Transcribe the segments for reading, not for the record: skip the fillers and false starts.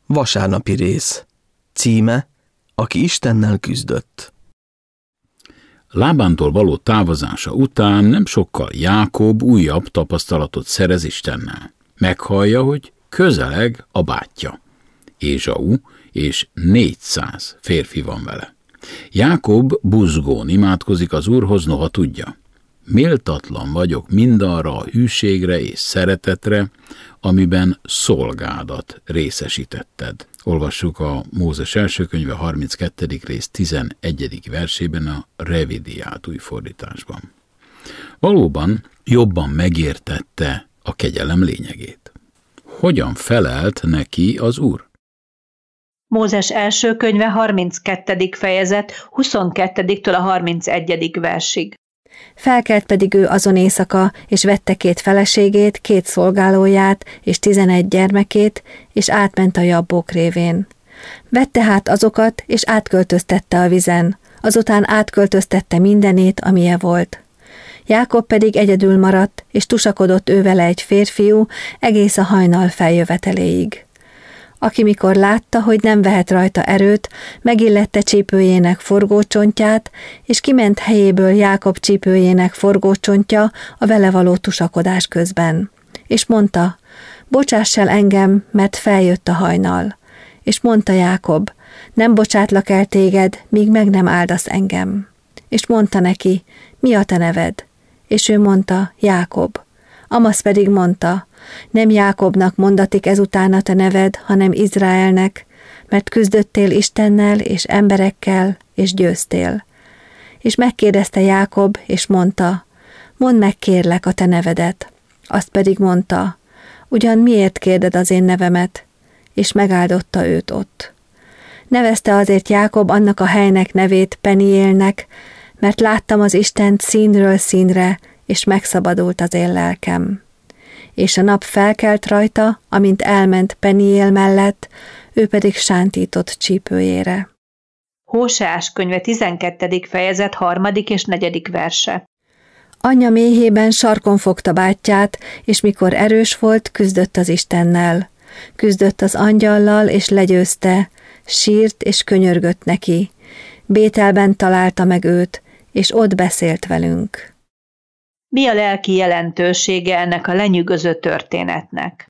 Vasárnapi rész. Címe: Aki Istennel küzdött. Lábántól való távozása után nem sokkal Jákob újabb tapasztalatot szerez Istennel. Meghallja, hogy közeleg a bátyja, Ézsau, és 400 férfi van vele. Jákob buzgón imádkozik az Úrhoz, noha tudja: méltatlan vagyok mindarra a hűségre és szeretetre, amiben szolgádat részesítetted. Olvassuk a Mózes első könyve 32. rész 11. versében a revidiált újfordításban. Valóban jobban megértette a kegyelem lényegét. Hogyan felelt neki az Úr? Mózes első könyve 32. fejezet 22-től a 31. versig. Felkelt pedig ő azon éjszaka, és vette 2 feleségét, 2 szolgálóját, és 11 gyermekét, és átment a jabbók révén. Vette hát azokat, és átköltöztette a vizen, azután átköltöztette mindenét, amilyen volt. Jákob pedig egyedül maradt, és tusakodott ő vele egy férfiú egész a hajnal feljöveteléig. Aki mikor látta, hogy nem vehet rajta erőt, megillette csípőjének forgócsontját, és kiment helyéből Jákob csípőjének forgócsontja a vele való tusakodás közben. És mondta: bocsáss el engem, mert feljött a hajnal. És mondta Jákob: nem bocsátlak el téged, míg meg nem áldasz engem. És mondta neki: mi a te neved? És ő mondta: Jákob. Amasz pedig mondta: nem Jákobnak mondatik ezután a te neved, hanem Izraelnek, mert küzdöttél Istennel és emberekkel, és győztél. És megkérdezte Jákob, és mondta: mondd meg kérlek a te nevedet. Azt pedig mondta: ugyan miért kérded az én nevemet? És megáldotta őt ott. Nevezte azért Jákob annak a helynek nevét Peniélnek, mert láttam az Istent színről színre, és megszabadult az én lelkem. És a nap felkelt rajta, amint elment Peniél mellett, ő pedig sántított csípőjére. Hóseás könyve 12. fejezet 3. és 4. verse. Anyja méhében sarkon fogta bátyját, és mikor erős volt, küzdött az Istennel. Küzdött az angyallal, és legyőzte, sírt és könyörgött neki. Bételben találta meg őt, és ott beszélt velünk. Mi a lelki jelentősége ennek a lenyűgöző történetnek?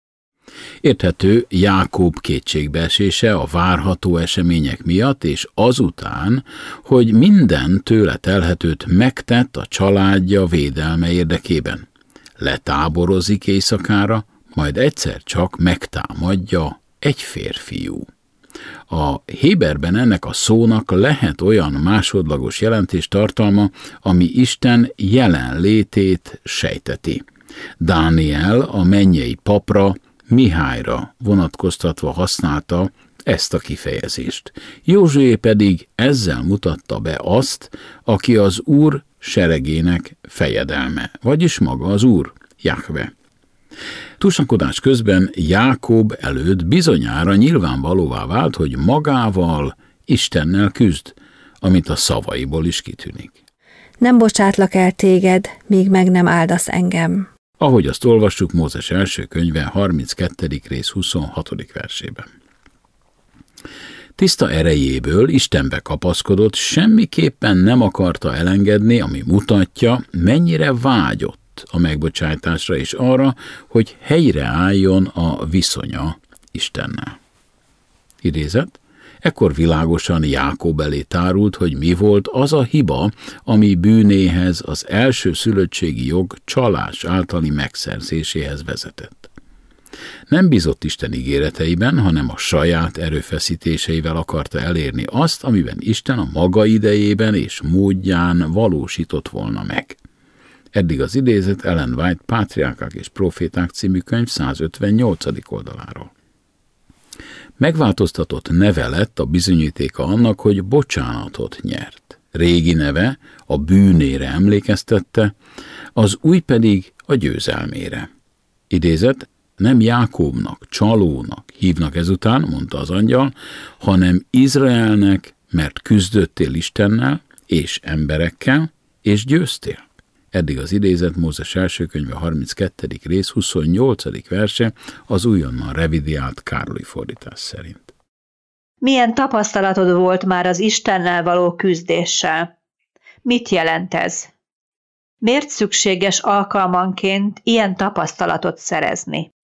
Érthető Jákob kétségbeesése a várható események miatt, és azután, hogy minden tőle telhetőt megtett a családja védelme érdekében. Letáborozik éjszakára, majd egyszer csak megtámadja egy férfiú. A héberben ennek a szónak lehet olyan másodlagos jelentés tartalma, ami Isten jelenlétét sejteti. Dániel a mennyei papra, Mihályra vonatkoztatva használta ezt a kifejezést. Józsué pedig ezzel mutatta be azt, aki az Úr seregének fejedelme, vagyis maga az Úr, Jahve. Tusakodás közben Jákob előtt bizonyára nyilvánvalóvá vált, hogy magával, Istennel küzd, amit a szavaiból is kitűnik. Nem bocsátlak el téged, míg meg nem áldasz engem. Ahogy azt olvassuk Mózes első könyve 32. rész 26. versében. Tiszta erejéből Istenbe kapaszkodott, semmiképpen nem akarta elengedni, ami mutatja, mennyire vágyott a megbocsátásra és arra, hogy helyreálljon a viszonya Istennel. Idézet: ekkor világosan Jákob elé tárult, hogy mi volt az a hiba, ami bűnéhez, az elsőszülöttségi jog csalás általi megszerzéséhez vezetett. Nem bízott Isten ígéreteiben, hanem a saját erőfeszítéseivel akarta elérni azt, amiben Isten a maga idejében és módján valósított volna meg. Eddig az idézet Ellen White Pátriárkák és Proféták című könyv 158. oldaláról. Megváltoztatott neve lett a bizonyítéka annak, hogy bocsánatot nyert. Régi neve a bűnére emlékeztette, az új pedig a győzelmére. Idézet: nem Jákobnak, csalónak hívnak ezután, mondta az angyal, hanem Izraelnek, mert küzdöttél Istennel és emberekkel, és győztél. Eddig az idézet Mózes első könyve 32. rész 28. verse az újonnan revidiált Károli fordítás szerint. Milyen tapasztalatod volt már az Istennel való küzdéssel? Mit jelent ez? Miért szükséges alkalmanként ilyen tapasztalatot szerezni?